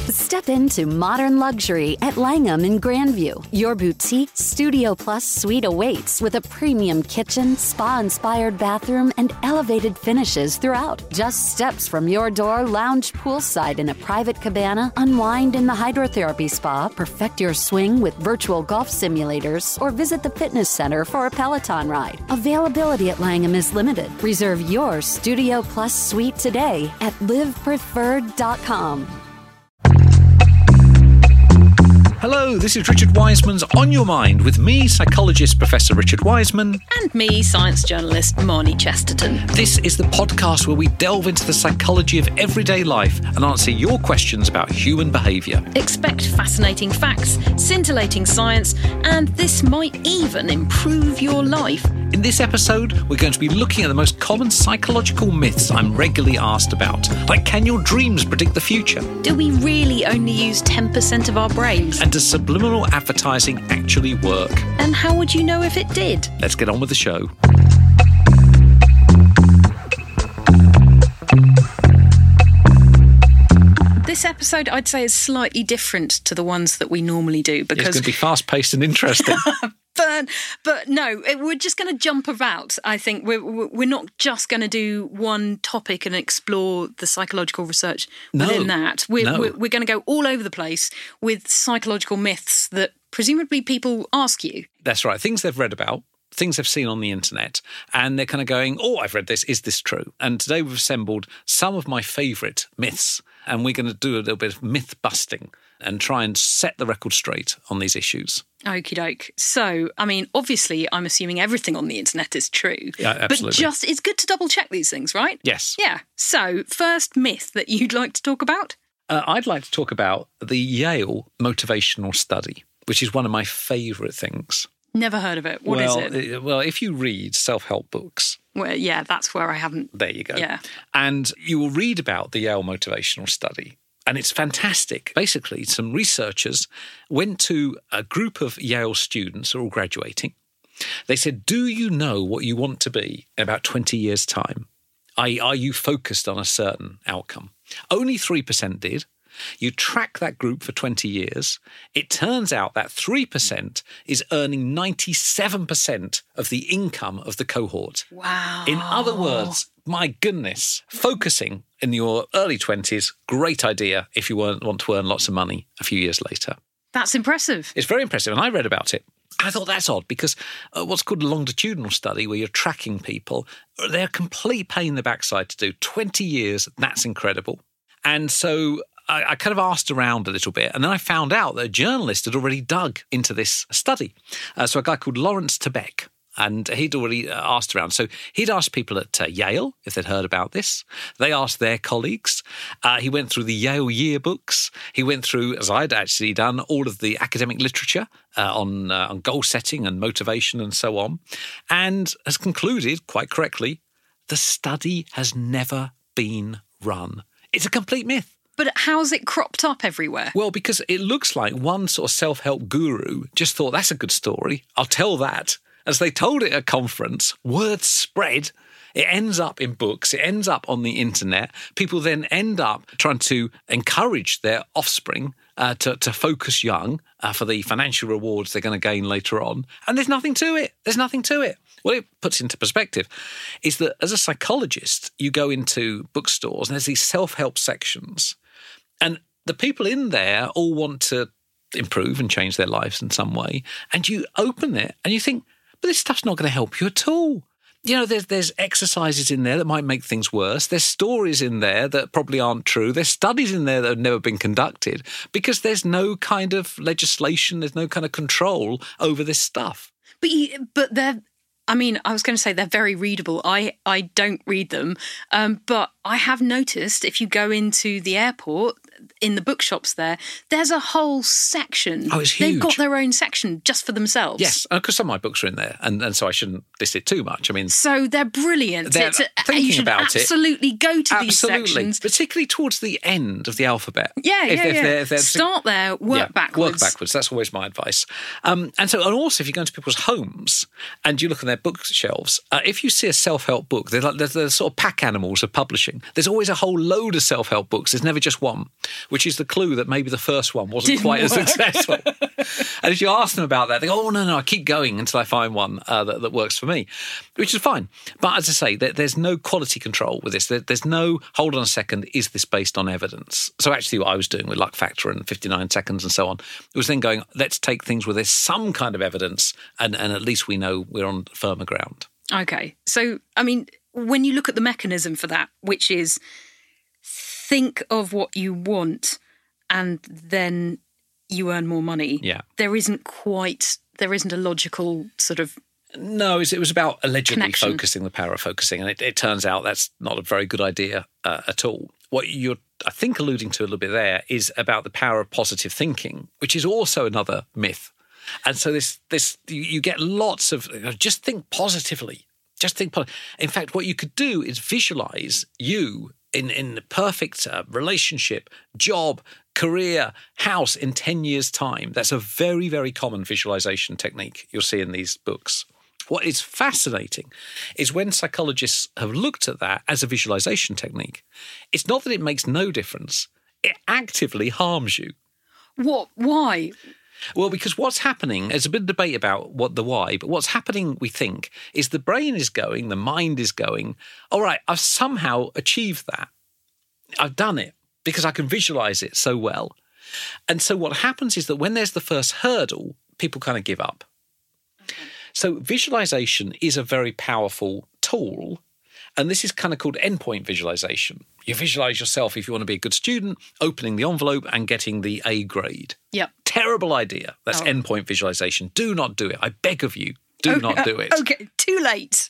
Step into modern luxury at Langham in Grandview. Your boutique Studio Plus suite awaits with a premium kitchen, spa-inspired bathroom, and elevated finishes throughout. Just steps from your door, lounge poolside in a private cabana, unwind in the hydrotherapy spa, perfect your swing with virtual golf simulators, or visit the fitness center for a Peloton ride. Availability at Langham is limited. Reserve your Studio Plus suite today at livepreferred.com. Hello, this is Richard Wiseman's On Your Mind with me, psychologist Professor Richard Wiseman. And me, science journalist Marnie Chesterton. This is the podcast where we delve into the psychology of everyday life and answer your questions about human behaviour. Expect fascinating facts, scintillating science, and this might even improve your life. In this episode, we're going to be looking at the most common psychological myths I'm regularly asked about, like can your dreams predict the future? Do we really only use 10% of our brains? And does subliminal advertising actually work? And how would you know if it did? Let's get on with the show. This episode, I'd say, is slightly different to the ones that we normally do because it's going to be fast-paced and interesting. But no, we're just going to jump about. I think we're not just going to do one topic and explore the psychological research within that. We're going to go all over the place with psychological myths that presumably people ask you. That's right. Things they've read about, things they've seen on the internet, and they're kind of going, oh, I've read this. Is this true? And today we've assembled some of my favourite myths, and we're going to do a little bit of myth busting and try and set the record straight on these issues. Okie doke. So, I mean, obviously, I'm assuming everything on the internet is true. Yeah, absolutely. But it's good to double check these things, right? Yes. Yeah. So, first myth that you'd like to talk about? I'd like to talk about the Yale motivational study, which is one of my favourite things. Never heard of it. What is it? Well, if you read self-help books... Well, yeah, that's where I haven't... There you go. Yeah. And you will read about the Yale motivational study. And it's fantastic. Basically, some researchers went to a group of Yale students who are all graduating. They said, do you know what you want to be in about 20 years' time? Are you focused on a certain outcome? Only 3% did. You track that group for 20 years. It turns out that 3% is earning 97% of the income of the cohort. Wow. In other words, my goodness, focusing in your early 20s, great idea if you want to earn lots of money a few years later. That's impressive. It's very impressive, and I read about it. I thought that's odd because what's called a longitudinal study where you're tracking people, they're a complete pain in the backside to do. 20 years, that's incredible. And so I kind of asked around a little bit, and then I found out that a journalist had already dug into this study. So a guy called Lawrence Tebec, and he'd already asked around. So he'd asked people at Yale if they'd heard about this. They asked their colleagues. He went through the Yale yearbooks. He went through, as I'd actually done, all of the academic literature on goal setting and motivation and so on, and has concluded, quite correctly, the study has never been run. It's a complete myth. But how's it cropped up everywhere? Well, because it looks like one sort of self-help guru just thought, that's a good story, I'll tell that. As they told it at a conference, word spread. It ends up in books. It ends up on the internet. People then end up trying to encourage their offspring to focus young for the financial rewards they're going to gain later on. And there's nothing to it. There's nothing to it. What it puts into perspective is that as a psychologist, you go into bookstores and there's these self-help sections. And the people in there all want to improve and change their lives in some way. And you open it and you think, but this stuff's not going to help you at all. You know, there's exercises in there that might make things worse. There's stories in there that probably aren't true. There's studies in there that have never been conducted because there's no kind of legislation, there's no kind of control over this stuff. But they're... I mean, I was going to say they're very readable. I don't read them, but I have noticed if you go into the airport, in the bookshops there's a whole section. Oh, it's huge. They've got their own section just for themselves. Yes, because some of my books are in there, and so I shouldn't list it too much. I mean, so they're brilliant. Thinking you should about absolutely go to absolutely. These sections, particularly towards the end of the alphabet. Yeah. Start there, work backwards. Work backwards. That's always my advice. And also, if you go into people's homes and you look on their bookshelves, if you see a self-help book, they're sort of pack animals of publishing. There's always a whole load of self-help books. There's never just one. which is the clue that maybe the first one wasn't quite as successful. And if you ask them about that, they go, oh, no, I keep going until I find one that works for me, which is fine. But as I say, there's no quality control with this. There's no, hold on a second, is this based on evidence? So actually what I was doing with Luck Factor and 59 Seconds and so on, it was then going, let's take things where there's some kind of evidence and at least we know we're on firmer ground. Okay. So, I mean, when you look at the mechanism for that, which is think of what you want and then you earn more money. Yeah. There isn't a logical sort of... No, it was about allegedly connection. Focusing, the power of focusing. And it turns out that's not a very good idea at all. What you're, I think, alluding to a little bit there is about the power of positive thinking, which is also another myth. And so this you get lots of, just think positively. Just think positive. In fact, what you could do is visualize you in the perfect relationship, job, career, house in 10 years' time. That's a very, very common visualization technique you'll see in these books. What is fascinating is when psychologists have looked at that as a visualization technique, it's not that it makes no difference. It actively harms you. What? Why? Well, because what's happening, there's a bit of debate about what the why, but what's happening, we think, is the brain is going, the mind is going, all right, I've somehow achieved that. I've done it because I can visualize it so well. And so what happens is that when there's the first hurdle, people kind of give up. Okay. So visualization is a very powerful tool. And this is kind of called endpoint visualization. You visualize yourself, if you want to be a good student, opening the envelope and getting the A grade. Yep. Terrible idea. That's endpoint visualization. Do not do it. I beg of you, do not do it. Okay, too late.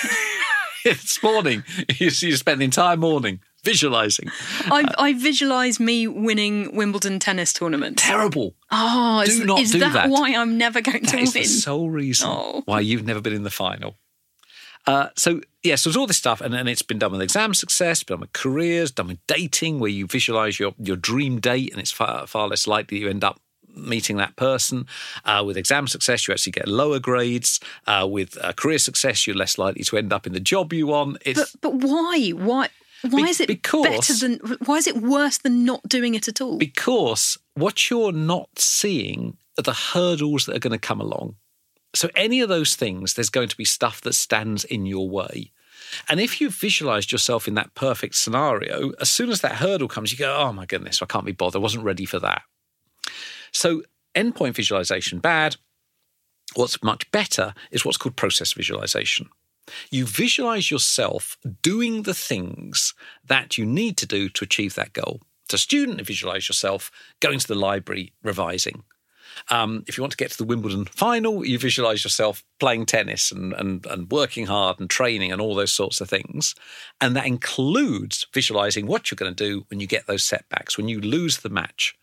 This morning, you spent the entire morning visualizing. I visualise me winning Wimbledon tennis tournament. Terrible. Oh, is that why I'm never going to win? That is the sole reason why you've never been in the final. So there's all this stuff, and it's been done with exam success, been done with careers, done with dating, where you visualise your dream date, and it's far less likely you end up meeting that person. With exam success, you actually get lower grades. With career success, you're less likely to end up in the job you want. But why? Why is it better than? Why is it worse than not doing it at all? Because what you're not seeing are the hurdles that are going to come along. So any of those things, there's going to be stuff that stands in your way. And if you've visualised yourself in that perfect scenario, as soon as that hurdle comes, you go, oh my goodness, I can't be bothered. I wasn't ready for that. So endpoint visualisation, bad. What's much better is what's called process visualisation. You visualise yourself doing the things that you need to do to achieve that goal. As a student, you visualise yourself going to the library, revising. If you want to get to the Wimbledon final, you visualise yourself playing tennis and working hard and training and all those sorts of things. And that includes visualising what you're going to do when you get those setbacks, when you lose the match.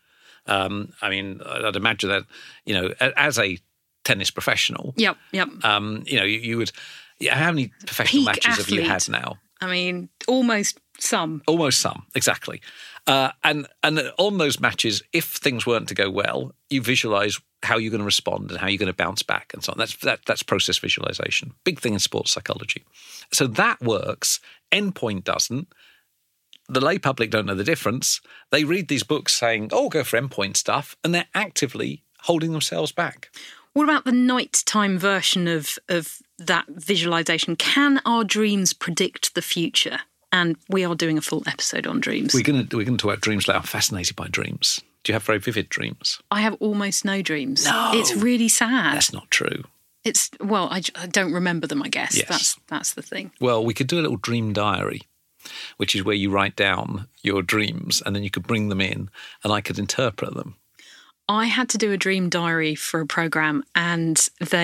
I'd imagine that, as a tennis professional. Yep. You would. How many professional matches have you had now? I mean, almost some. Almost some, exactly. And on those matches, if things weren't to go well, you visualise how you're going to respond and how you're going to bounce back and so on. That's process visualisation. Big thing in sports psychology. So that works. Endpoint doesn't. The lay public don't know the difference. They read these books saying, go for endpoint stuff, and they're actively holding themselves back. What about the nighttime version of that visualisation? Can our dreams predict the future? And we are doing a full episode on dreams. We're going to talk about dreams later. I'm fascinated by dreams. Do you have very vivid dreams? I have almost no dreams. No. It's really sad. That's not true. I don't remember them, I guess. Yes. That's the thing. Well, we could do a little dream diary, which is where you write down your dreams and then you could bring them in and I could interpret them. I had to do a dream diary for a programme and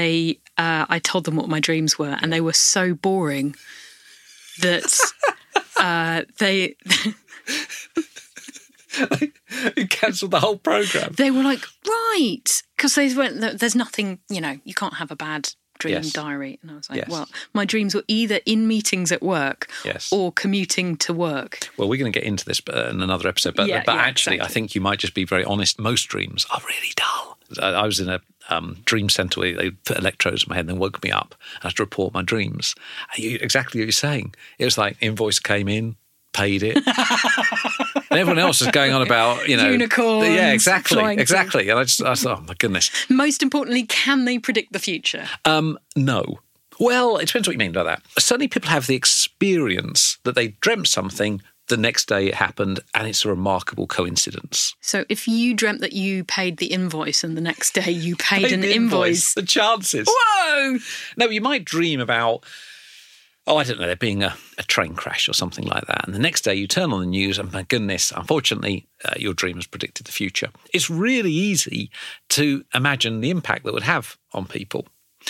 I told them what my dreams were and they were so boring that they cancelled the whole programme. They were like, right, because they went, there's nothing, you can't have a bad dream diary. And I was like, well, my dreams were either in meetings at work or commuting to work. Well, we're going to get into this in another episode, but actually, exactly. I think you might just be very honest. Most dreams are really dull. I was in a dream centre where they put electrodes in my head and then woke me up. I had to report my dreams. Exactly what you're saying. It was like invoice came in, paid it. And everyone else is going on about, unicorns. Yeah, exactly. And I thought, oh my goodness. Most importantly, can they predict the future? No. Well, it depends what you mean by that. Certainly people have the experience that they dreamt something, the next day it happened, and it's a remarkable coincidence. So if you dreamt that you paid the invoice and the next day you paid an invoice. The chances. Whoa! No, you might dream about, I don't know, there being a train crash or something like that. And the next day you turn on the news and, my goodness, unfortunately, your dream has predicted the future. It's really easy to imagine the impact that would have on people.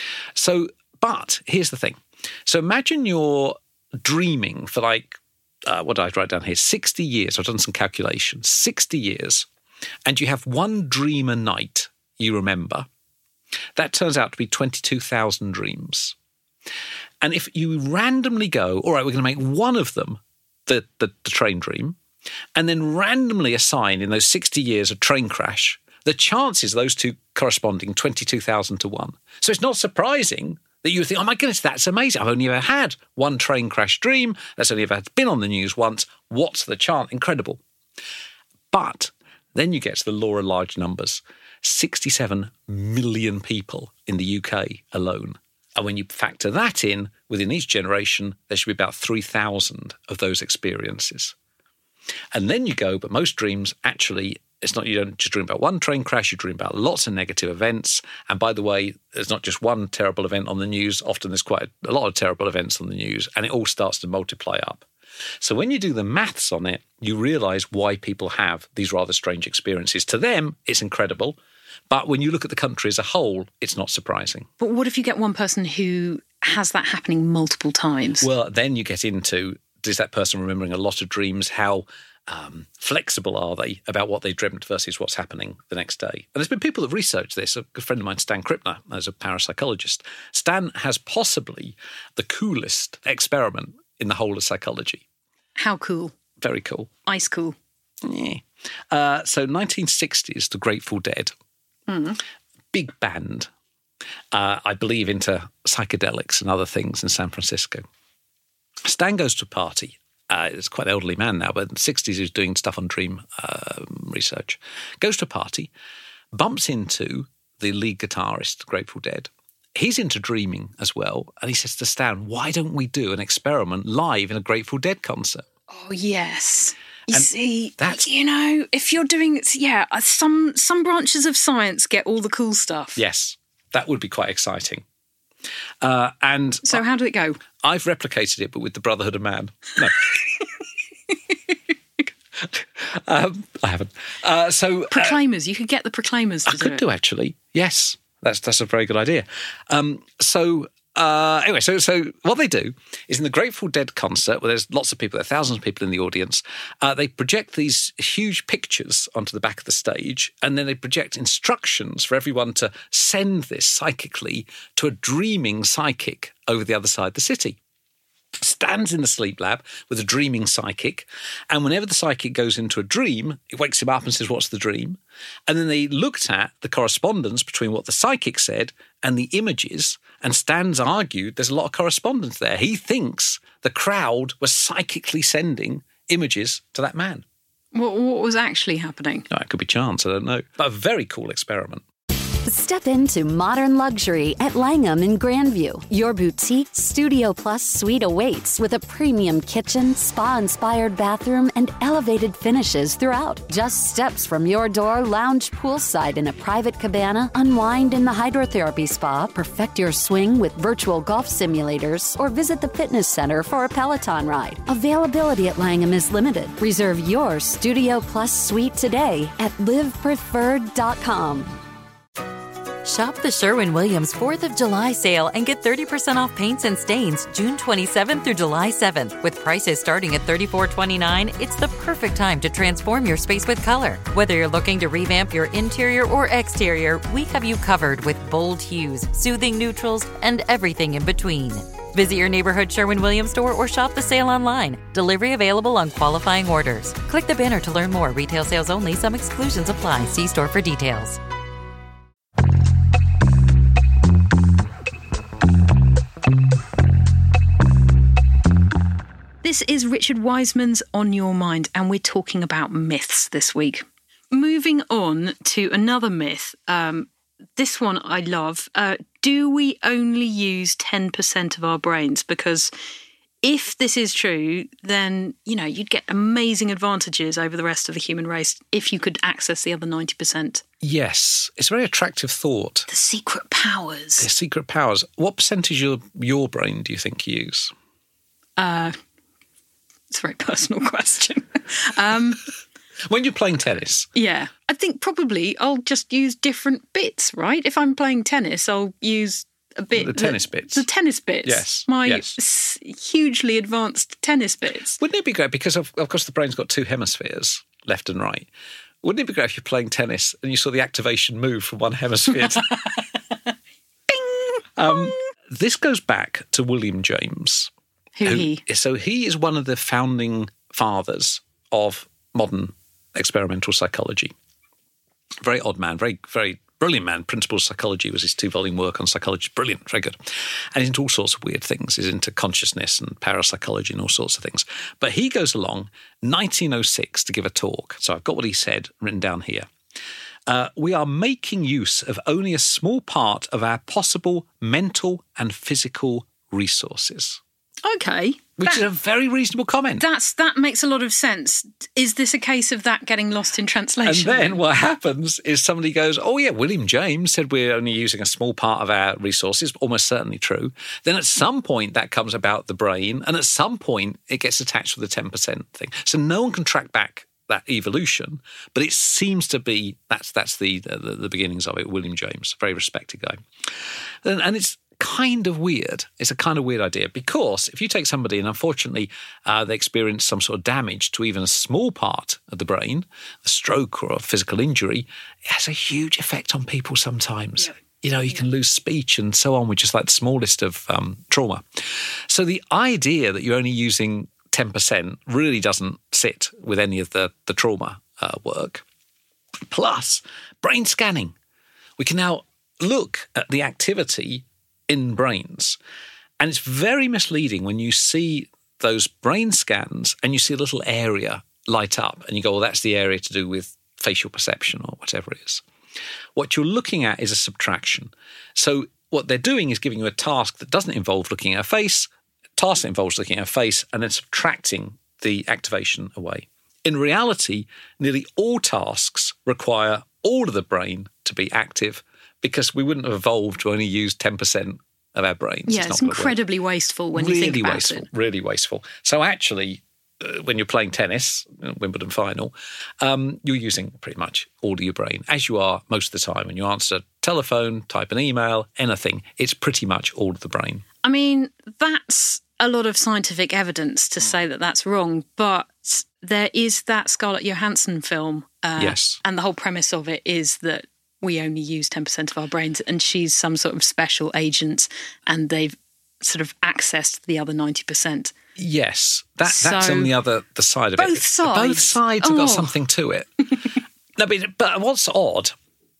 But here's the thing. So imagine you're dreaming for what did I write down here? 60 years. I've done some calculations. 60 years. And you have one dream a night you remember. That turns out to be 22,000 dreams. And if you randomly go, all right, we're going to make one of them the train dream, and then randomly assign in those 60 years a train crash, the chances of those two corresponding 22,000 to 1. So it's not surprising that you think, oh my goodness, that's amazing. I've only ever had one train crash dream. That's only ever been on the news once. What's the chance? Incredible. But then you get to the law of large numbers. 67 million people in the UK alone. And when you factor that in, within each generation, there should be about 3,000 of those experiences. And then you go, but most dreams actually, you don't just dream about one train crash, you dream about lots of negative events. And by the way, there's not just one terrible event on the news. Often there's quite a lot of terrible events on the news, and it all starts to multiply up. So when you do the maths on it, you realise why people have these rather strange experiences. To them, it's incredible. But when you look at the country as a whole, it's not surprising. But what if you get one person who has that happening multiple times? Well, then you get into, is that person remembering a lot of dreams? How flexible are they about what they dreamt versus what's happening the next day? And there's been people that have researched this. A good friend of mine, Stan Krippner, as a parapsychologist. Stan has possibly the coolest experiment in the whole of psychology. How cool? Very cool. Ice cool. Yeah. So 1960s, the Grateful Dead. Big band, I believe into psychedelics and other things in San Francisco. Stan goes to a party. He's quite an elderly man now, but in the 60s he was doing stuff on dream research. Goes to a party, bumps into the lead guitarist, Grateful Dead. He's into dreaming as well. And he says to Stan, why don't we do an experiment live in a Grateful Dead concert? Oh, yes. You see, if you're doing, some branches of science get all the cool stuff. Yes, that would be quite exciting. So how did it go? I've replicated it, but with the Brotherhood of Man. No. I haven't. Proclaimers, you could get the Proclaimers to do it. I could do, actually. Yes, that's a very good idea. Anyway, so what they do is in the Grateful Dead concert, where there's lots of people, there are thousands of people in the audience, they project these huge pictures onto the back of the stage, and then they project instructions for everyone to send this psychically to a dreaming psychic over the other side of the city. Stands in the sleep lab with a dreaming psychic, and whenever the psychic goes into a dream, it wakes him up and says, what's the dream? And then they looked at the correspondence between what the psychic said and the images, and Stan's argued there's a lot of correspondence there. He thinks the crowd was psychically sending images to that man. What was actually happening? Oh, it could be chance, I don't know. But a very cool experiment. Step into modern luxury at Langham in Grandview. Your boutique Studio Plus suite awaits with a premium kitchen, spa-inspired bathroom, and elevated finishes throughout. Just steps from your door, lounge poolside in a private cabana, unwind in the hydrotherapy spa, perfect your swing with virtual golf simulators, or visit the fitness center for a Peloton ride. Availability at Langham is limited. Reserve your Studio Plus suite today at livepreferred.com. Shop the Sherwin-Williams 4th of July sale and get 30% off paints and stains June 27th through July 7th. With prices starting at $34.29, it's the perfect time to transform your space with color. Whether you're looking to revamp your interior or exterior, we have you covered with bold hues, soothing neutrals, and everything in between. Visit your neighborhood Sherwin-Williams store or shop the sale online. Delivery available on qualifying orders. Click the banner to learn more. Retail sales only. Some exclusions apply. See store for details. This is Richard Wiseman's On Your Mind, and we're talking about myths this week. Moving on to another myth. This one I love. Do we only use 10% of our brains? Because if this is true, then, you'd get amazing advantages over the rest of the human race if you could access the other 90%. Yes, it's a very attractive thought. The secret powers. The secret powers. What percentage of your brain do you think you use? It's a very personal question. When you're playing tennis? Yeah. I think probably I'll just use different bits, right? If I'm playing tennis, I'll use a bit... The tennis bits? The tennis bits. Yes. My hugely advanced tennis bits. Wouldn't it be great, because of course the brain's got two hemispheres, left and right. Wouldn't it be great if you're playing tennis and you saw the activation move from one hemisphere to... Bing! This goes back to William James. Who he? So he is one of the founding fathers of modern experimental psychology. Very odd man, very, very brilliant man. Principles of Psychology was his 2-volume work on psychology. Brilliant, very good. And he's into all sorts of weird things. He's into consciousness and parapsychology and all sorts of things. But he goes along 1906 to give a talk. So I've got what he said written down here. We are making use of only a small part of our possible mental and physical resources. Okay. Which is a very reasonable comment. That makes a lot of sense. Is this a case of that getting lost in translation? And then what happens is somebody goes, oh yeah, William James said we're only using a small part of our resources, almost certainly true. Then at some point that comes about the brain, and at some point it gets attached with the 10% thing. So no one can track back that evolution, but it seems to be that's the beginnings of it. William James, very respected guy. And it's kind of weird. It's a kind of weird idea, because if you take somebody and unfortunately they experience some sort of damage to even a small part of the brain, a stroke or a physical injury, it has a huge effect on people sometimes. Yeah. You can lose speech and so on with just like the smallest of trauma. So the idea that you're only using 10% really doesn't sit with any of the trauma work. Plus, brain scanning. We can now look at the activity in brains. And it's very misleading when you see those brain scans and you see a little area light up and you go, well, that's the area to do with facial perception or whatever it is. What you're looking at is a subtraction. So what they're doing is giving you a task that doesn't involve looking at a face, a task that involves looking at a face, and then subtracting the activation away. In reality, nearly all tasks require all of the brain to be active, because we wouldn't have evolved to only use 10% of our brains. Yeah, it's incredibly wasteful when you think about it. Really wasteful. So actually, when you're playing tennis, Wimbledon final, you're using pretty much all of your brain, as you are most of the time. When you answer telephone, type an email, anything, it's pretty much all of the brain. I mean, that's a lot of scientific evidence to say that that's wrong, but there is that Scarlett Johansson film. Yes. And the whole premise of it is that we only use 10% of our brains, and she's some sort of special agent and they've sort of accessed the other 90%. Yes, that's on the side of it. Both sides have got something to it. No, but what's odd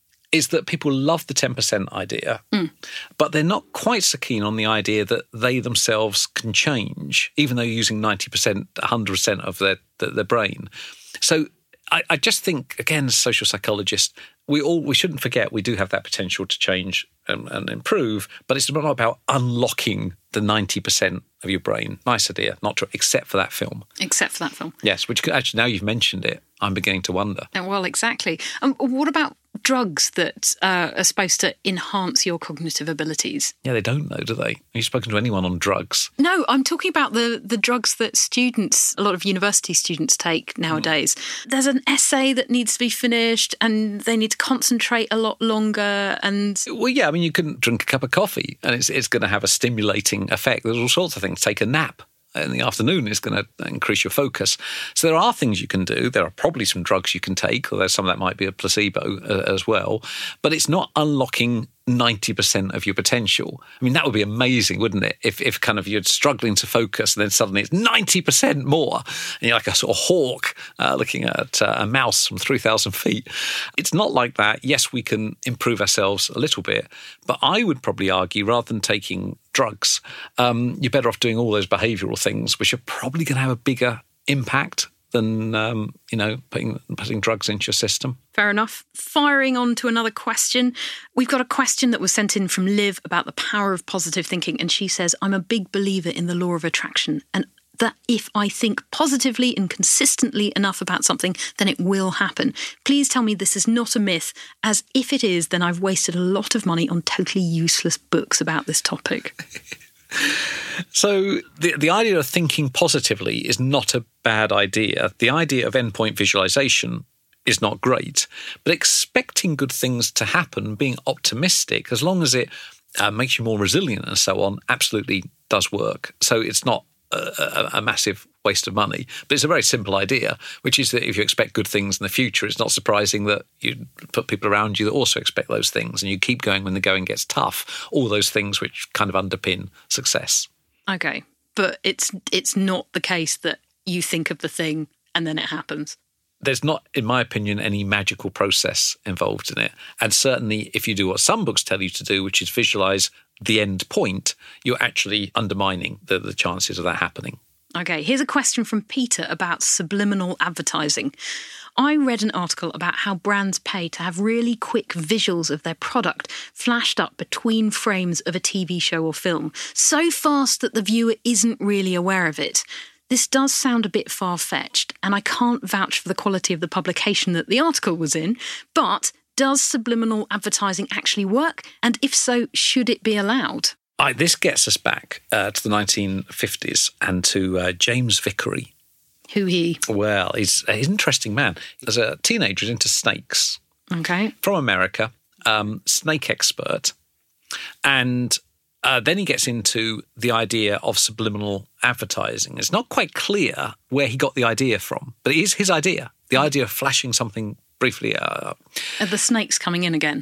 is that people love the 10% idea, but they're not quite so keen on the idea that they themselves can change, even though you're using 90%, 100% of their brain. So I just think, again, as a social psychologist, we shouldn't forget we do have that potential to change and improve, but it's not about unlocking the 90% of your brain. Nice idea, not true, except for that film. Except for that film. Yes, which actually, now you've mentioned it, I'm beginning to wonder. Well, exactly. What about drugs that are supposed to enhance your cognitive abilities? Yeah, they don't though, do they? Have you spoken to anyone on drugs? No, I'm talking about the drugs that a lot of university students take nowadays. There's an essay that needs to be finished and they need to concentrate a lot longer. And well, yeah, I mean, you can drink a cup of coffee and it's going to have a stimulating effect. There's all sorts of things. Take a nap in the afternoon is going to increase your focus. So there are things you can do. There are probably some drugs you can take, although some of that might be a placebo as well. But it's not unlocking 90% of your potential. I mean, that would be amazing, wouldn't it? If kind of you're struggling to focus and then suddenly it's 90% more and you're like a sort of hawk looking at a mouse from 3,000 feet. It's not like that. Yes, we can improve ourselves a little bit, but I would probably argue rather than taking drugs, you're better off doing all those behavioural things, which are probably going to have a bigger impact than, putting drugs into your system. Fair enough. Firing on to another question. We've got a question that was sent in from Liv about the power of positive thinking. And she says, I'm a big believer in the law of attraction and that if I think positively and consistently enough about something, then it will happen. Please tell me this is not a myth, as if it is, then I've wasted a lot of money on totally useless books about this topic. So the idea of thinking positively is not a bad idea. The idea of endpoint visualization is not great, but expecting good things to happen, being optimistic, as long as it makes you more resilient and so on, absolutely does work. So it's not a massive waste of money, but it's a very simple idea, which is that if you expect good things in the future, it's not surprising that you put people around you that also expect those things, and you keep going when the going gets tough. All those things which kind of underpin success. Okay, but it's not the case that you think of the thing and then it happens. There's not, in my opinion, any magical process involved in it. And certainly if you do what some books tell you to do, which is visualise the end point, you're actually undermining the chances of that happening. Okay, here's a question from Peter about subliminal advertising. I read an article about how brands pay to have really quick visuals of their product flashed up between frames of a TV show or film, so fast that the viewer isn't really aware of it. This does sound a bit far-fetched, and I can't vouch for the quality of the publication that the article was in, but does subliminal advertising actually work? And if so, should it be allowed? This gets us back to the 1950s and to James Vickery. Who he? Well, he's an interesting man. As a teenager, he's into snakes. Okay. From America, snake expert. And then he gets into the idea of subliminal advertising. It's not quite clear where he got the idea from, but it is his idea. The idea of flashing something briefly. Are the snakes coming in again?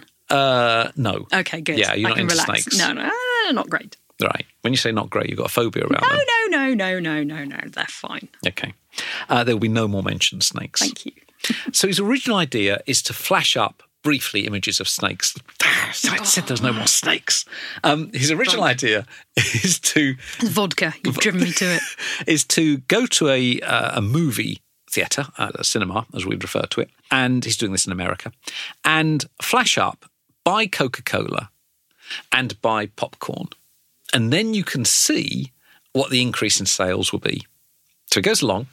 No. Okay, good. Yeah, you're not into relax. snakes. No, not great. Right. When you say not great, you've got a phobia around them. No. They're fine. Okay. There will be no more mentioned snakes. Thank you. So his original idea is to flash up briefly images of snakes. I said there's no more snakes. His original idea is to... It's vodka. You've driven me to it. Is to go to a movie theatre, a cinema, as we'd refer to it, and he's doing this in America, and flash up, buy Coca-Cola and buy popcorn. And then you can see what the increase in sales will be. So it goes along.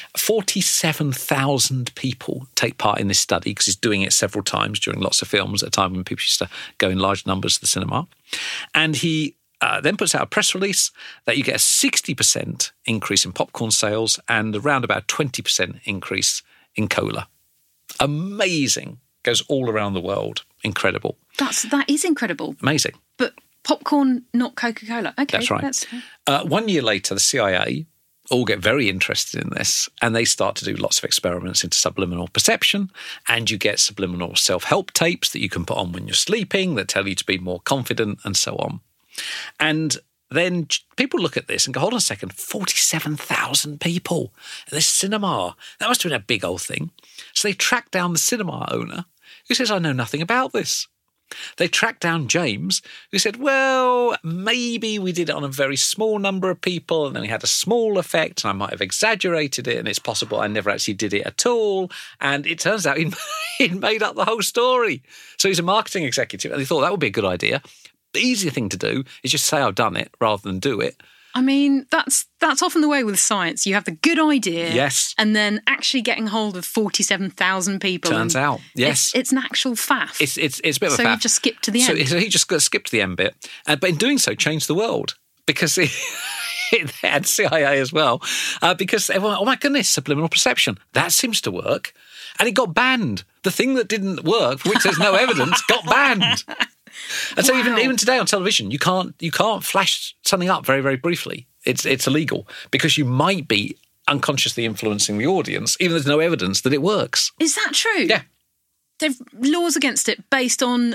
47,000 people take part in this study because he's doing it several times during lots of films at a time when people used to go in large numbers to the cinema. And he then puts out a press release that you get a 60% increase in popcorn sales and around about 20% increase in cola. Amazing. Goes all around the world. Incredible. That is incredible. Amazing. But popcorn, not Coca-Cola. Okay. That's right. 1 year later, the CIA all get very interested in this and they start to do lots of experiments into subliminal perception, and you get subliminal self-help tapes that you can put on when you're sleeping that tell you to be more confident and so on. And then people look at this and go, hold on a second, 47,000 people in this cinema. That must have been a big old thing. So they track down the cinema owner who says, I know nothing about this. They tracked down James, who said, well, maybe we did it on a very small number of people and then we had a small effect and I might have exaggerated it and it's possible I never actually did it at all. And it turns out he'd made up the whole story. So he's a marketing executive and he thought that would be a good idea. The easier thing to do is just say I've done it rather than do it. I mean, that's often the way with science. You have the good idea, yes, and then actually getting hold of 47,000 people. Turns out, yes, it's an actual faff. It's a bit of a faff. So you just skip to the end. So he just got to skip to the end bit, but in doing so, changed the world because it had CIA as well. Because everyone, oh my goodness, subliminal perception that seems to work, and it got banned. The thing that didn't work, for which there's no evidence, got banned. And so even today on television, you can't flash something up very, very briefly. It's illegal because you might be unconsciously influencing the audience, even though there's no evidence that it works. Is that true? Yeah. There are laws against it based on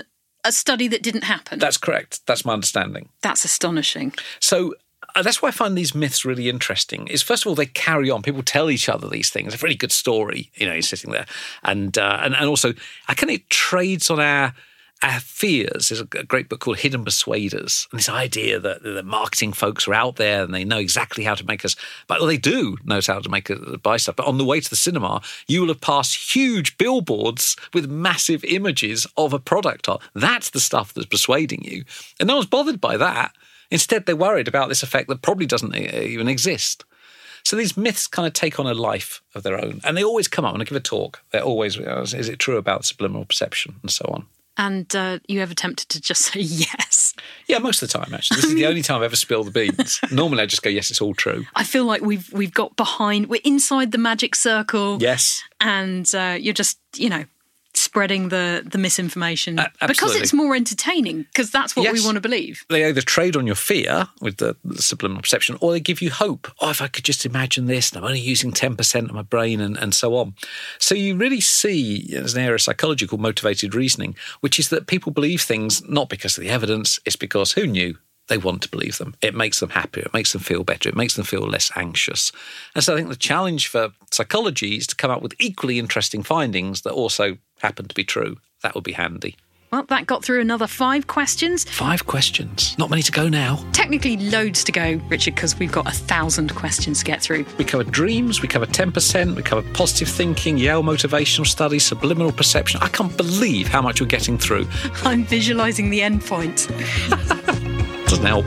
a study that didn't happen. That's correct. That's my understanding. That's astonishing. So that's why I find these myths really interesting. Is first of all, they carry on. People tell each other these things. It's a really good story, you're sitting there. And also, I kind of trades on our fears. There's a great book called Hidden Persuaders. And this idea that the marketing folks are out there and they know exactly how to make us, but they do know how to make us buy stuff. But on the way to the cinema, you will have passed huge billboards with massive images of a product. That's the stuff that's persuading you. And no one's bothered by that. Instead, they're worried about this effect that probably doesn't even exist. So these myths kind of take on a life of their own. And they always come up when I give a talk. They're always, is it true about subliminal perception and so on? And you ever tempted to just say yes? Yeah, most of the time, actually. This is the only time I've ever spilled the beans. Normally I just go, yes, it's all true. I feel like we've got behind, we're inside the magic circle. Yes. And you're just, spreading the misinformation because it's more entertaining, because that's what we want to believe. They either trade on your fear with the subliminal perception, or they give you hope. Oh, if I could just imagine this, and I'm only using 10% of my brain and so on. So you really see, there's an area of psychology called motivated reasoning, which is that people believe things not because of the evidence, it's because who knew? They want to believe them. It makes them happier. It makes them feel better. It makes them feel less anxious. And so I think the challenge for psychology is to come up with equally interesting findings that also happen to be true. That would be handy. Well, that got through another 5 questions. 5 questions. Not many to go now. Technically loads to go, Richard, because we've got 1,000 questions to get through. We covered dreams, we covered 10%, we covered positive thinking, Yale motivational studies, subliminal perception. I can't believe how much we're getting through. I'm visualising the end point. Doesn't help.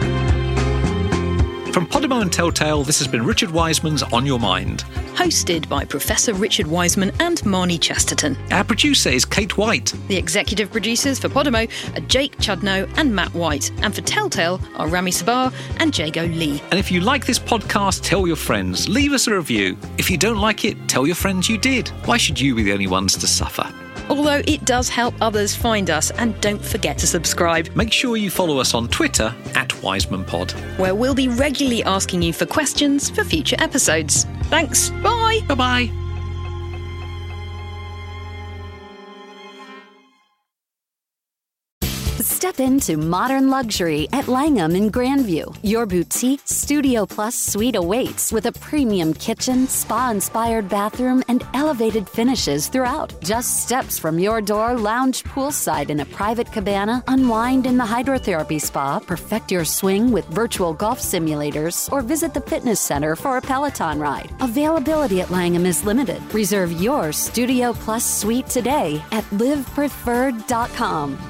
From Podimo and Telltale, this has been Richard Wiseman's On Your Mind. Hosted by Professor Richard Wiseman and Marnie Chesterton. Our producer is Kate White. The executive producers for Podimo are Jake Chudnow and Matt White. And for Telltale are Rami Sabar and Jago Lee. And if you like this podcast, tell your friends. Leave us a review. If you don't like it, tell your friends you did. Why should you be the only ones to suffer? Although it does help others find us, and don't forget to subscribe. Make sure you follow us on Twitter @WisemanPod, where we'll be regularly asking you for questions for future episodes. Thanks. Bye. Bye-bye. Step into modern luxury at Langham in Grandview. Your boutique Studio Plus suite awaits with a premium kitchen, spa-inspired bathroom, and elevated finishes throughout. Just steps from your door, lounge poolside in a private cabana, unwind in the hydrotherapy spa, perfect your swing with virtual golf simulators, or visit the fitness center for a Peloton ride. Availability at Langham is limited. Reserve your Studio Plus suite today at livepreferred.com.